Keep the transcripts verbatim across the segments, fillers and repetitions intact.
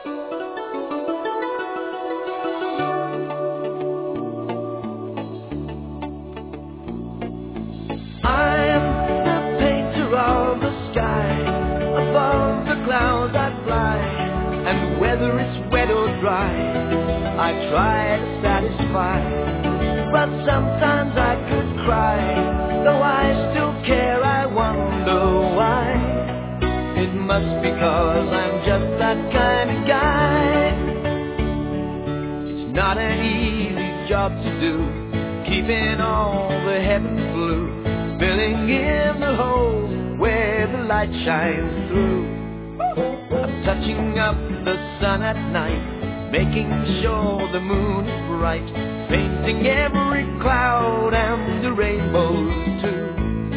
I'm the painter of the sky, above the clouds I fly, and whether it's wet or dry, I try to satisfy. But sometimes I could cry, though I still care, I wonder why. It must be 'cause I'm just that kind of guy. It's not an easy job to do, keeping all the heavens blue, filling in the holes where the light shines through. I'm touching up the sun at night, making sure the moon is bright, painting every cloud and the rainbows too.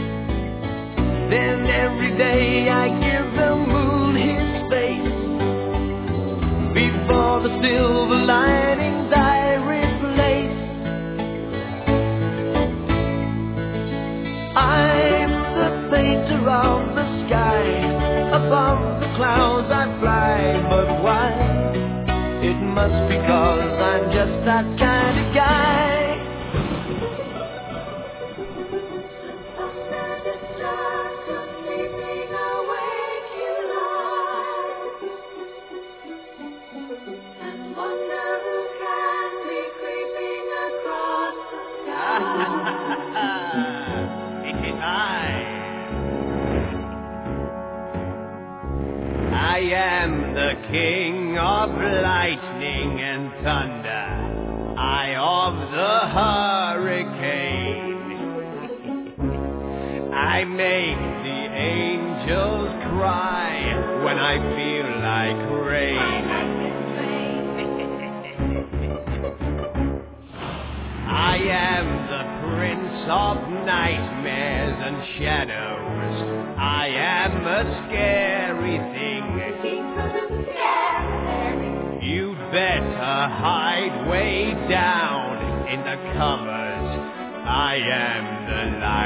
Then every day I give the moon his space, before the silver linings I replace. I'm the painter of the sky, above the clouds I fly, but why? It must be 'cause I'm just that kind of guy. I am the king of lightning and thunder, I of the hurricane. I make the angels cry when I feel like rain. I am the prince of nightmares and shadows, I am a scary thing. You'd better hide way down in the covers, I am the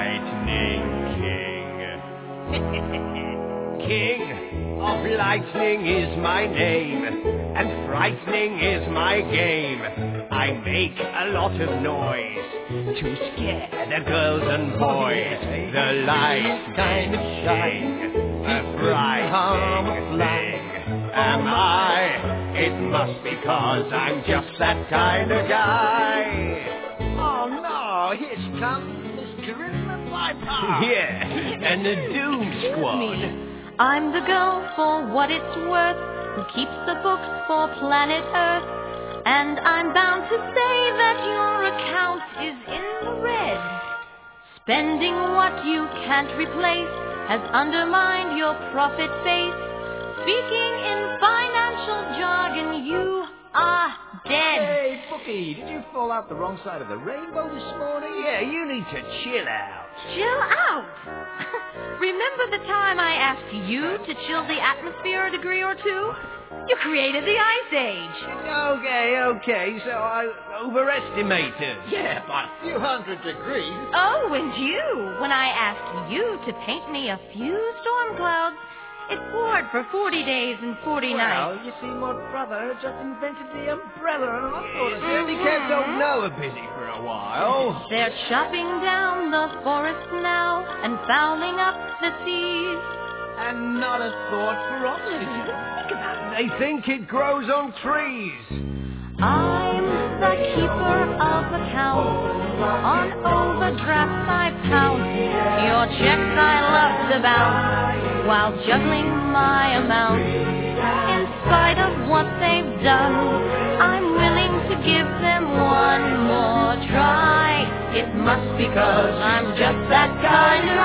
Lightning King. King of lightning is my name, and frightening is my game. I make a lot of noise to scare the girls and boys. The lightning King, a frightening thing am I. It must be 'cause I'm just that kind of guy. Oh no, here she comes, Miss Charisma Piper. Yeah, and the Doom Squad. I'm the girl for what it's worth, who keeps the books for planet Earth. And I'm bound to say that your account is in the red. Spending what you can't replace has undermined your profit base. Speaking in financial jargon, you are dead. Hey, Bookie, did you fall out the wrong side of the rainbow this morning? Yeah, you need to chill out. Chill out? Remember the time I asked you to chill the atmosphere a degree or two? You created the Ice Age. Okay, okay, so I overestimated. Yeah, by a few hundred degrees. Oh, and you, when I asked you to paint me a few storm clouds, it poured for forty days and forty Well, nights. you see, my brother just invented the umbrella, and I thought it Sandy cats don't know are busy for a while. They're chopping down the forests now and fouling up the seas. And not a thought for oxygen. Think about it. They think it grows on trees. I'm the keeper of accounts. On overdrafts I pounce. Your checks I love to bounce while juggling my amounts. In spite of what they've done, I'm willing to give them one more try. It must be 'cause I'm just that kind of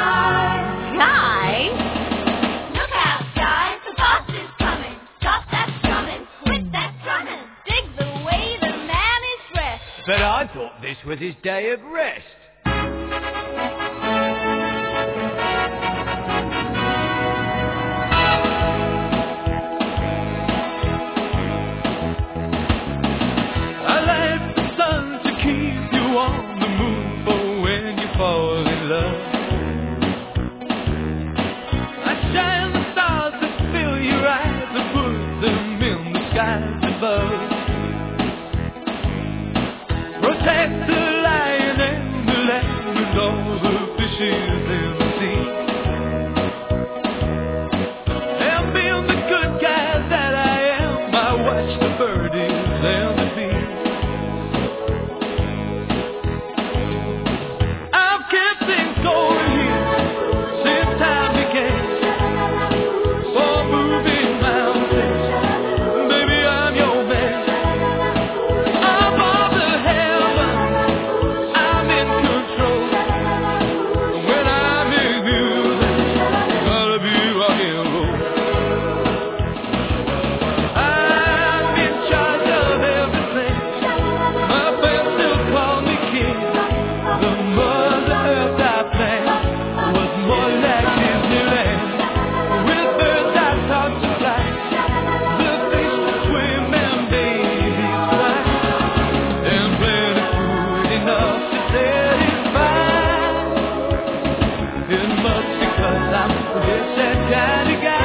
guy. Look out, guys, the boss is coming. Stop that strumming, quit that drumming. Dig the way the man is dressed. But I thought this was his day of rest. I like the sun to keep you on the move for when you fall in love. I shine the stars to fill your eyes and put them in the sky. They said, Daddy,